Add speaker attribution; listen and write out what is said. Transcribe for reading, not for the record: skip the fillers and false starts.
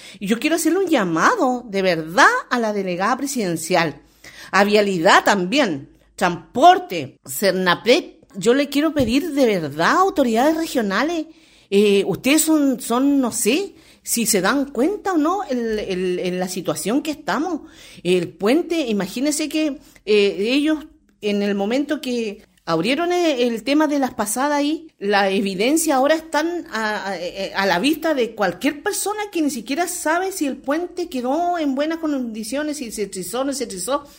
Speaker 1: Y yo quiero hacerle un llamado de verdad a la delegada presidencial, a Vialidad también, Transporte, Cernapred. Yo le quiero pedir de verdad a autoridades regionales, ustedes son, no sé, si se dan cuenta o no en la situación que estamos. El puente, imagínense que ellos en el momento que abrieron el tema de las pasadas ahí, la evidencia ahora están a la vista de cualquier persona que ni siquiera sabe si el puente quedó en buenas condiciones, si se trizó o no se trizó.